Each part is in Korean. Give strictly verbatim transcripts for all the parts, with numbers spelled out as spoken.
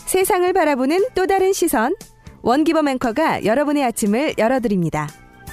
세상을 바라보는 또 다른 시선, 원기범 앵커가 여러분의 아침을 열어드립니다.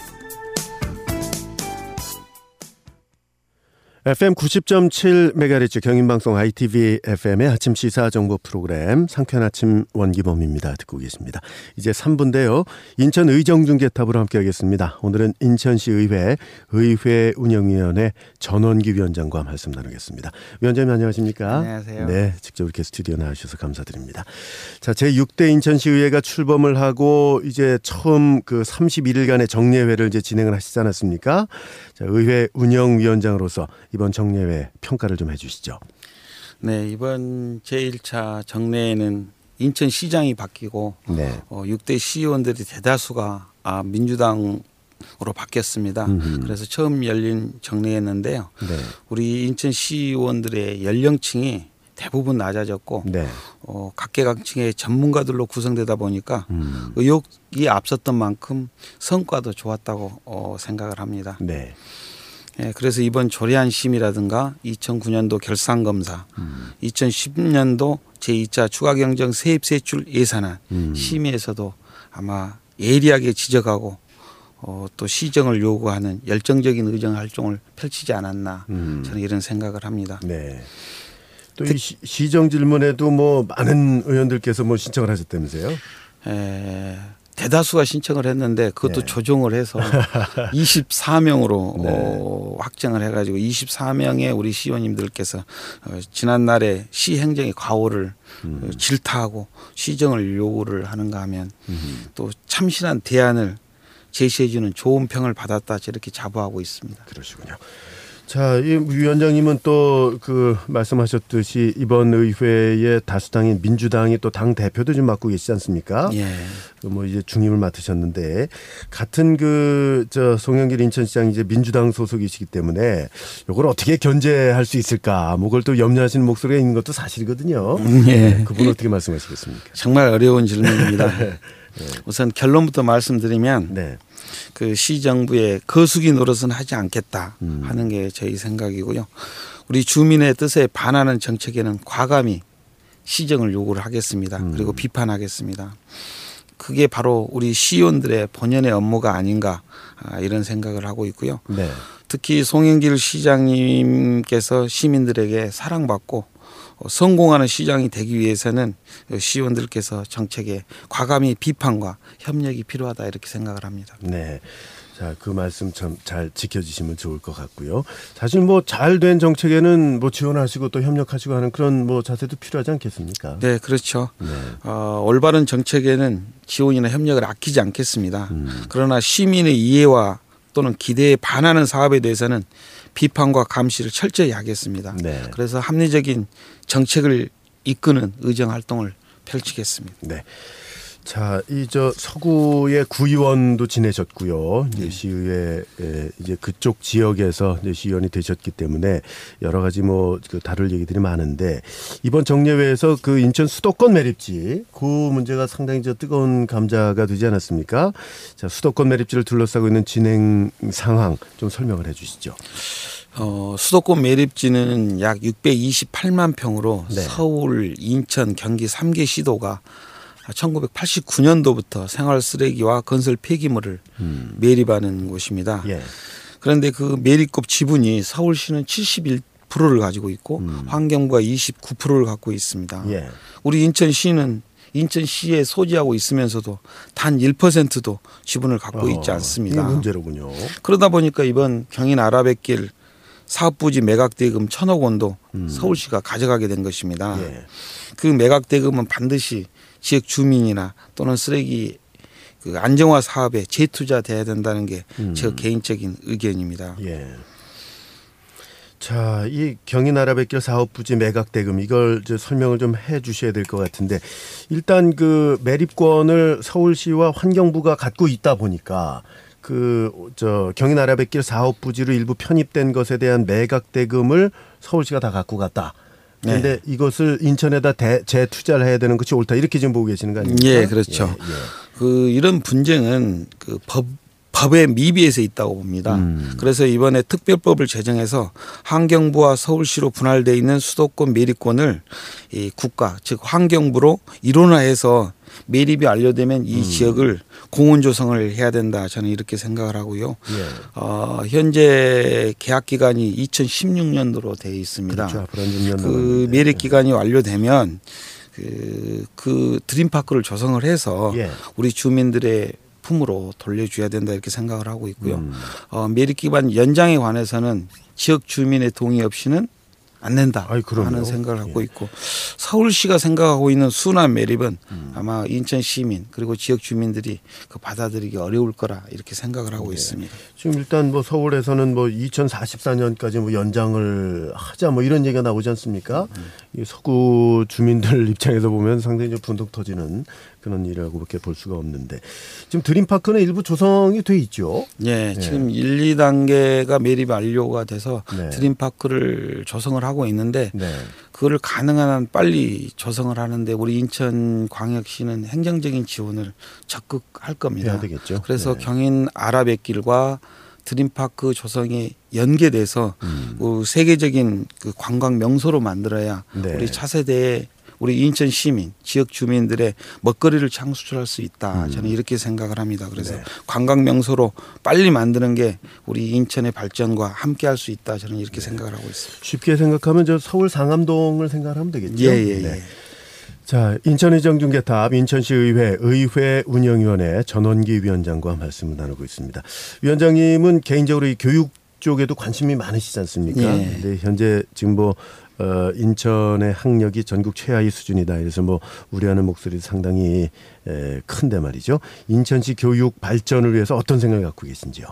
에프엠 구십 점 칠 메가헤르츠 경인방송 아이티비 에프엠의 아침 시사 정보 프로그램 상쾌한 아침 원기범입니다. 듣고 계십니다. 이제 삼 부인데요. 인천 의정중계탑으로 함께하겠습니다. 오늘은 인천시 의회 의회 운영위원회 전원기 위원장과 말씀 나누겠습니다. 위원장님 안녕하십니까? 안녕하세요. 네, 직접 이렇게 스튜디오 나와주셔서 감사드립니다. 자, 제육 대 인천시 의회가 출범을 하고 이제 처음 그 삼십일 일간의 정례회를 이제 진행을 하시지 않았습니까? 자, 의회 운영위원장으로서 이번 정례회 평가를 좀 해주시죠. 네, 이번 제일 차 정례회는 인천시장이 바뀌고 네. 어, 육 대 시의원들이 대다수가 아, 민주당으로 바뀌었습니다. 음흠. 그래서 처음 열린 정례회였는데요. 네. 우리 인천시의원들의 연령층이 대부분 낮아졌고 네. 어, 각계각층의 전문가들로 구성되다 보니까 음. 의혹이 앞섰던 만큼 성과도 좋았다고 어, 생각을 합니다. 네. 예, 그래서 이번 조례안 심의라든가 이천구 년도 결산검사, 음. 이천십 년도 제이 차 추가경정 세입세출 예산안 음. 심의에서도 아마 예리하게 지적하고 어, 또 시정을 요구하는 열정적인 의정 활동을 펼치지 않았나 음. 저는 이런 생각을 합니다. 네. 또 이 시정 질문에도 뭐 많은 의원들께서 뭐 신청을 하셨다면서요? 에, 대다수가 신청을 했는데 그것도 네. 조정을 해서 이십사 명으로 네. 어, 확정을 해가지고 이십사 명의 우리 시의원님들께서 어, 지난날에 시행정의 과오를 음. 어, 질타하고 시정을 요구를 하는가 하면 음. 또 참신한 대안을 제시해주는 좋은 평을 받았다 저렇게 자부하고 있습니다. 그러시군요. 자, 이 위원장님은 또 그 말씀하셨듯이 이번 의회의 다수당인 민주당이 또 당 대표도 좀 맡고 계시지 않습니까? 예. 뭐 이제 중임을 맡으셨는데 같은 그 저 송영길 인천시장이 이제 민주당 소속이시기 때문에 이걸 어떻게 견제할 수 있을까? 뭐 그걸 또 염려하시는 목소리가 있는 것도 사실이거든요. 예. 그분 어떻게 말씀하시겠습니까? 정말 어려운 질문입니다. 네. 우선 결론부터 말씀드리면. 네. 그 시정부의 거수기 노릇은 하지 않겠다 하는 게 저희 생각이고요. 우리 주민의 뜻에 반하는 정책에는 과감히 시정을 요구를 하겠습니다. 그리고 비판하겠습니다. 그게 바로 우리 시의원들의 본연의 업무가 아닌가 이런 생각을 하고 있고요. 네. 특히 송영길 시장님께서 시민들에게 사랑받고 성공하는 시장이 되기 위해서는 시의원들께서 정책에 과감히 비판과 협력이 필요하다 이렇게 생각을 합니다. 네. 자, 그 말씀 참 잘 지켜주시면 좋을 것 같고요. 사실 뭐 잘된 정책에는 뭐 지원하시고 또 협력하시고 하는 그런 뭐 자세도 필요하지 않겠습니까? 네, 그렇죠. 네. 어, 올바른 정책에는 지원이나 협력을 아끼지 않겠습니다. 음. 그러나 시민의 이해와 또는 기대에 반하는 사업에 대해서는 비판과 감시를 철저히 하겠습니다. 네. 그래서 합리적인 정책을 이끄는 의정 활동을 펼치겠습니다. 네. 자, 이 저 서구의 구의원도 지내셨고요. 이제 네. 시의회 이제 그쪽 지역에서 이제 시의원이 되셨기 때문에 여러 가지 뭐 그 다룰 얘기들이 많은데 이번 정례회에서 그 인천 수도권 매립지 그 문제가 상당히 저 뜨거운 감자가 되지 않았습니까? 자, 수도권 매립지를 둘러싸고 있는 진행 상황 좀 설명을 해주시죠. 어, 수도권 매립지는 약 육백이십팔만 평으로 네. 서울, 인천, 경기 삼 개 시도가 천구백팔십구 년도부터 생활 쓰레기와 건설 폐기물을 음. 매립하는 곳입니다. 예. 그런데 그 매립급 지분이 서울시는 칠십일 퍼센트를 가지고 있고 음. 환경부가 이십구 퍼센트를 갖고 있습니다. 예. 우리 인천시는 인천시에 소지하고 있으면서도 단 일 퍼센트도 지분을 갖고 어, 있지 않습니다. 이게 문제로군요. 그러다 보니까 이번 경인 아라뱃길 사업부지 매각대금 천억 원도 음. 서울시가 가져가게 된 것입니다. 예. 그 매각대금은 반드시 지역 주민이나 또는 쓰레기 그 안정화 사업에 재투자돼야 된다는 게 제 음. 개인적인 의견입니다. 예. 자, 이 경인 아라뱃길 사업 부지 매각 대금 이걸 이제 설명을 좀 해 주셔야 될 것 같은데 일단 그 매립권을 서울시와 환경부가 갖고 있다 보니까 그 저 경인 아라뱃길 사업 부지로 일부 편입된 것에 대한 매각 대금을 서울시가 다 갖고 갔다. 그런데 네. 이것을 인천에다 대, 재투자를 해야 되는 것이 옳다. 이렇게 지금 보고 계시는 거 아닙니까? 예, 그렇죠. 예, 예. 그 이런 분쟁은 그 법 법에 미비해서 있다고 봅니다. 음. 그래서 이번에 특별법을 제정해서 환경부와 서울시로 분할되어 있는 수도권 매립권을 이 국가 즉 환경부로 일원화해서 매립이 완료되면 이 음. 지역을 공원 조성을 해야 된다. 저는 이렇게 생각을 하고요. 예. 어, 현재 계약 기간이 이천십육 년도로 되어 있습니다. 그렇죠. 앞으로 한 육 년 그 남았는데. 매립 기간이 완료되면 그, 그 드림파크를 조성을 해서 예. 우리 주민들의 품으로 돌려줘야 된다 이렇게 생각을 하고 있고요. 음. 어, 매립 기간 연장에 관해서는 지역 주민의 동의 없이는 안 된다 아이, 그럼요. 하는 생각을 갖고 예. 있고 서울시가 생각하고 있는 순환 매립은 음. 아마 인천 시민 그리고 지역 주민들이 그 받아들이기 어려울 거라 이렇게 생각을 하고 예. 있습니다. 지금 일단 뭐 서울에서는 뭐 이천사십사 년까지 뭐 연장을 하자 뭐 이런 얘기가 나오지 않습니까? 음. 이 서구 주민들 입장에서 보면 상당히 좀 분통 터지는 그런 일이라고밖에 볼 수가 없는데 지금 드림파크는 일부 조성이 돼 있죠. 예, 예. 지금 일, 이 단계가 매립 완료가 돼서 네. 드림파크를 조성을 하고 있는데 네. 그거를 가능한 한 빨리 조성을 하는데 우리 인천광역시는 행정적인 지원을 적극 할 겁니다. 해야 되겠죠. 그래서 네. 경인 아라뱃길과 드림파크 조성이 연계돼서 음. 그 세계적인 그 관광 명소로 만들어야 네. 우리 차세대의 우리 인천 시민, 지역 주민들의 먹거리를 창출할 수 있다. 음. 저는 이렇게 생각을 합니다. 그래서 네. 관광 명소로 빨리 만드는 게 우리 인천의 발전과 함께할 수 있다. 저는 이렇게 생각을 하고 있습니다. 쉽게 생각하면 저 서울 상암동을 생각하면 되겠죠. 예예예. 네. 자, 인천의정 중개탑 인천시의회 의회 운영위원회 전원기 위원장과 말씀을 나누고 있습니다. 위원장님은 개인적으로 이 교육 쪽에도 관심이 많으시지 않습니까? 예. 근데 현재 지금 뭐 어, 인천의 학력이 전국 최하위 수준이다. 그래서 뭐 우려하는 목소리도 상당히 에, 큰데 말이죠. 인천시 교육 발전을 위해서 어떤 생각을 갖고 계신지요?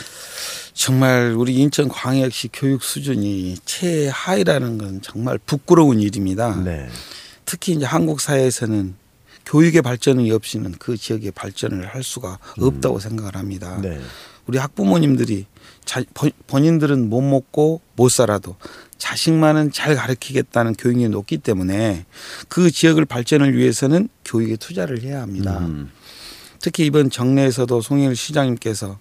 정말 우리 인천광역시 교육 수준이 최하위라는 건 정말 부끄러운 일입니다. 네. 특히 이제 한국 사회에서는 교육의 발전이 없이는 그 지역의 발전을 할 수가 없다고 음. 생각을 합니다. 네. 우리 학부모님들이 자, 본인들은 못 먹고 못 살아도 자식만은 잘 가르치겠다는 교육이 높기 때문에 그 지역을 발전을 위해서는 교육에 투자를 해야 합니다. 음. 특히 이번 정례에서도 송영일 시장님께서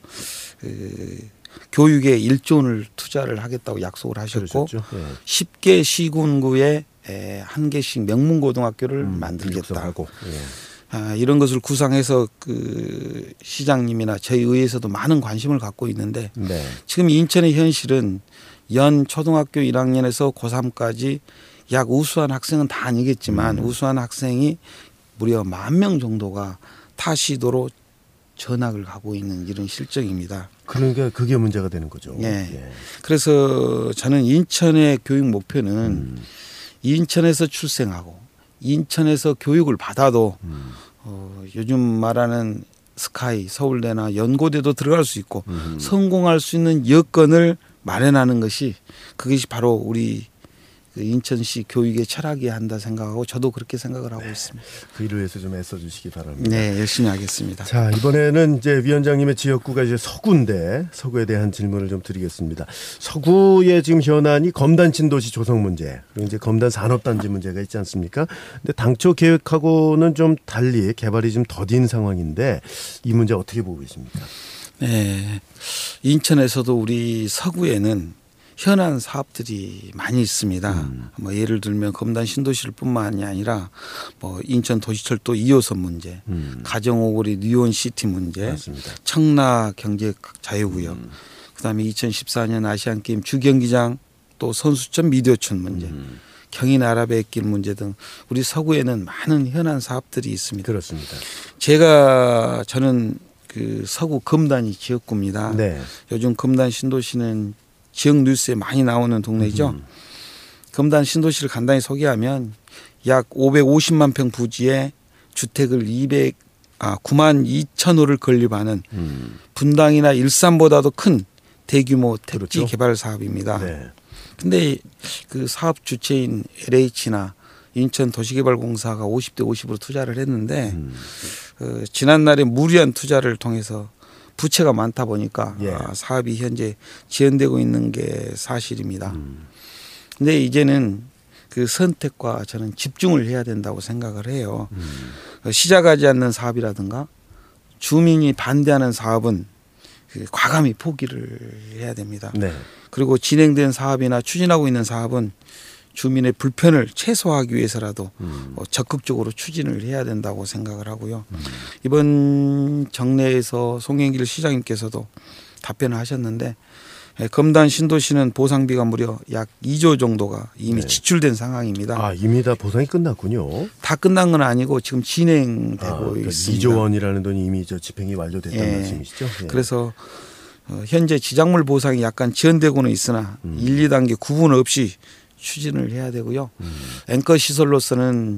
그 교육에 일조 원을 투자를 하겠다고 약속을 하셨고 네. 십 개 시군구에 한 개씩 명문고등학교를 음, 만들겠다. 예. 아, 이런 것을 구상해서 그 시장님이나 저희 의회에서도 많은 관심을 갖고 있는데 네. 지금 인천의 현실은 연 초등학교 일 학년에서 고삼까지 약 우수한 학생은 다 아니겠지만 음. 우수한 학생이 무려 만 명 정도가 타 시도로 전학을 가고 있는 이런 실정입니다. 그러니까 그게 문제가 되는 거죠. 네. 예. 그래서 저는 인천의 교육 목표는 음. 인천에서 출생하고 인천에서 교육을 받아도 음. 어, 요즘 말하는 스카이 서울대나 연고대도 들어갈 수 있고 음. 성공할 수 있는 여건을 마련하는 것이 그것이 바로 우리 인천시 교육의 철학이어야 한다 생각하고 저도 그렇게 생각을 하고 네. 있습니다. 그 일을 위해서 좀 애써주시기 바랍니다. 네, 열심히 하겠습니다. 자, 이번에는 이제 위원장님의 지역구가 이제 서구인데 서구에 대한 질문을 좀 드리겠습니다. 서구의 지금 현안이 검단 신도시 조성 문제 그리고 이제 검단 산업단지 문제가 있지 않습니까? 근데 당초 계획하고는 좀 달리 개발이 좀 더딘 상황인데 이 문제 어떻게 보고 계십니까? 네, 인천에서도 우리 서구에는 현안 사업들이 많이 있습니다. 음. 뭐 예를 들면 검단 신도시뿐만이 아니라 뭐 인천 도시철도 이 호선 문제, 음. 가정오거리 뉴온시티 문제, 맞습니다. 청라 경제 자유구역, 음. 그다음에 이천십사 년 아시안 게임 주경기장 또 선수촌 미디어촌 문제, 음. 경인 아라뱃길 문제 등 우리 서구에는 많은 현안 사업들이 있습니다. 그렇습니다. 제가 저는 그 서구 검단이 지역구입니다. 네. 요즘 검단 신도시는 지역 뉴스에 많이 나오는 동네이죠. 음. 검단 신도시를 간단히 소개하면 약 오백오십만 평 부지에 주택을 이백, 아, 구만 이천 호를 건립하는 음. 분당이나 일산보다도 큰 대규모 택지 그렇죠? 개발 사업입니다. 그런데 네. 그 사업 주체인 엘에이치나 인천 도시개발공사가 오십 대 오십으로 투자를 했는데 음. 그 지난날에 무리한 투자를 통해서 부채가 많다 보니까 예. 사업이 현재 지연되고 있는 게 사실입니다. 그런데 음. 이제는 그 선택과 저는 집중을 해야 된다고 생각을 해요. 음. 시작하지 않는 사업이라든가 주민이 반대하는 사업은 그 과감히 포기를 해야 됩니다. 네. 그리고 진행된 사업이나 추진하고 있는 사업은 주민의 불편을 최소화하기 위해서라도 음. 어, 적극적으로 추진을 해야 된다고 생각을 하고요. 음. 이번 정례에서 송영길 시장님께서도 답변을 하셨는데 예, 검단 신도시는 보상비가 무려 약 이조 정도가 이미 네. 지출된 상황입니다. 아, 이미 다 보상이 끝났군요. 다 끝난 건 아니고 지금 진행되고 아, 그러니까 있습니다. 이조 원이라는 돈이 이미 저 집행이 완료됐다는 예. 말씀이시죠? 예. 그래서 어, 현재 지작물 보상이 약간 지연되고는 있으나 음. 일, 이 단계 구분 없이 추진을 해야 되고요. 음. 앵커 시설로서는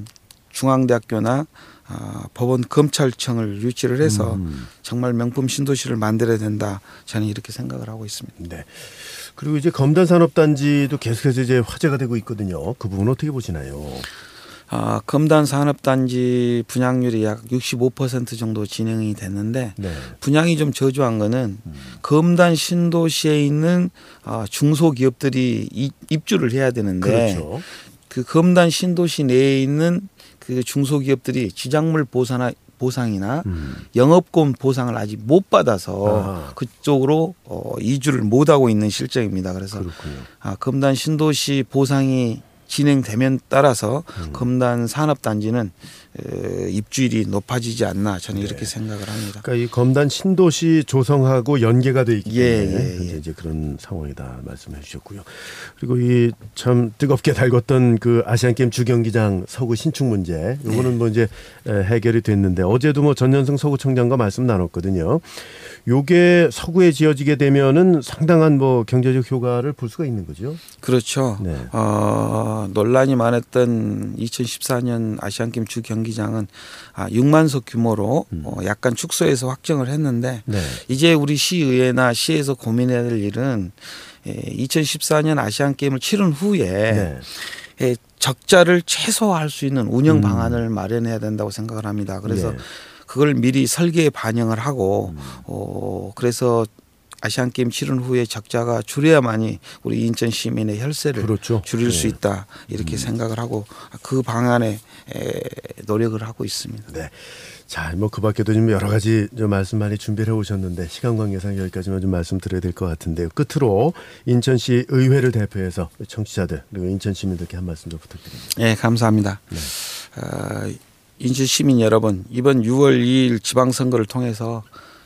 중앙대학교나 아, 법원 검찰청을 유치를 해서 음. 정말 명품 신도시를 만들어야 된다. 저는 이렇게 생각을 하고 있습니다. 네. 그리고 이제 검단 산업단지도 계속해서 이제 화제가 되고 있거든요. 그 부분 어떻게 보시나요? 아, 검단 산업단지 분양률이 약 육십오 퍼센트 정도 진행이 됐는데 네. 분양이 좀 저조한 거는 음. 검단 신도시에 있는 아, 중소기업들이 이, 입주를 해야 되는데 그렇죠. 그 검단 신도시 내에 있는 그 중소기업들이 지작물 보상이나 보상이나 음. 영업권 보상을 아직 못 받아서 아. 그쪽으로 어, 이주를 못 하고 있는 실정입니다. 그래서 그렇군요. 아, 검단 신도시 보상이 진행되면 따라서 음. 검단 산업단지는 에, 입주율이 높아지지 않나 저는 네. 이렇게 생각을 합니다. 그러니까 이 검단 신도시 조성하고 연계가 돼 있기 예, 때문에 예, 예. 현재 이제 그런 상황이다 말씀해 주셨고요. 그리고 이 참 뜨겁게 달궜던 그 아시안 게임 주경기장 서구 신축 문제, 요거는 네. 뭐 이제 해결이 됐는데 어제도 뭐 전년승 서구청장과 말씀 나눴거든요. 요게 서구에 지어지게 되면은 상당한 뭐 경제적 효과를 볼 수가 있는 거죠. 그렇죠. 네. 어, 논란이 많았던 이천십사 년 아시안게임 주경기장은 아, 육만 석 규모로 음. 어, 약간 축소해서 확정을 했는데 네. 이제 우리 시의회나 시에서 고민해야 될 일은 에, 이천십사 년 아시안게임을 치른 후에 네. 에, 적자를 최소화할 수 있는 운영 음. 방안을 마련해야 된다고 생각을 합니다. 그래서 네. 그걸 미리 설계에 반영을 하고 음. 어, 그래서 아시안 게임 치른 후에 적자가 줄여야만이 우리 인천 시민의 혈세를 그렇죠. 줄일 수 네. 있다 이렇게 음. 생각을 하고 그 방안에 에, 노력을 하고 있습니다. 네. 자, 뭐 그 밖에도 좀 여러 가지 좀 말씀 많이 준비를 해 오셨는데 시간 관계상 여기까지만 좀 말씀드려야 될 것 같은데요. 끝으로 인천시 의회를 대표해서 청취자들 그리고 인천 시민들께 한 말씀 좀 부탁드립니다. 네, 감사합니다. 네. 어, 인천 시민 여러분, 이번 유월 이일 지방선거를 통해서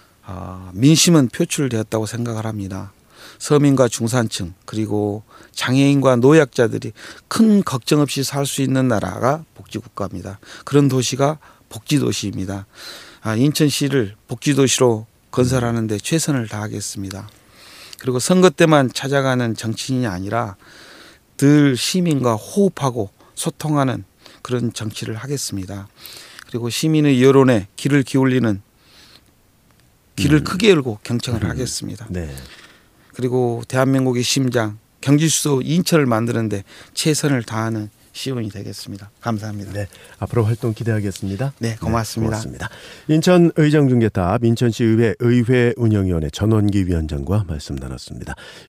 어, 민심은 표출되었다고 생각을 합니다. 서민과 중산층 그리고 장애인과 노약자들이 큰 걱정 없이 살 수 있는 나라가 복지국가입니다. 그런 도시가 복지도시입니다. 아, 인천시를 복지도시로 건설하는 데 최선을 다하겠습니다. 그리고 선거 때만 찾아가는 정치인이 아니라 늘 시민과 호흡하고 소통하는 그런 정치를 하겠습니다. 그리고 시민의 여론에 귀를 기울이는 귀를 음. 크게 열고 경청을 음. 하겠습니다. 네. 그리고 대한민국의 심장 경기수도 인천을 만드는데 최선을 다하는 시의원이 되겠습니다. 감사합니다. 네. 앞으로 활동 기대하겠습니다. 네, 고맙습니다. 네, 고맙습니다. 인천 의정중개탑 인천시 의회 의회 운영위원회 전원기 위원장과 말씀 나눴습니다.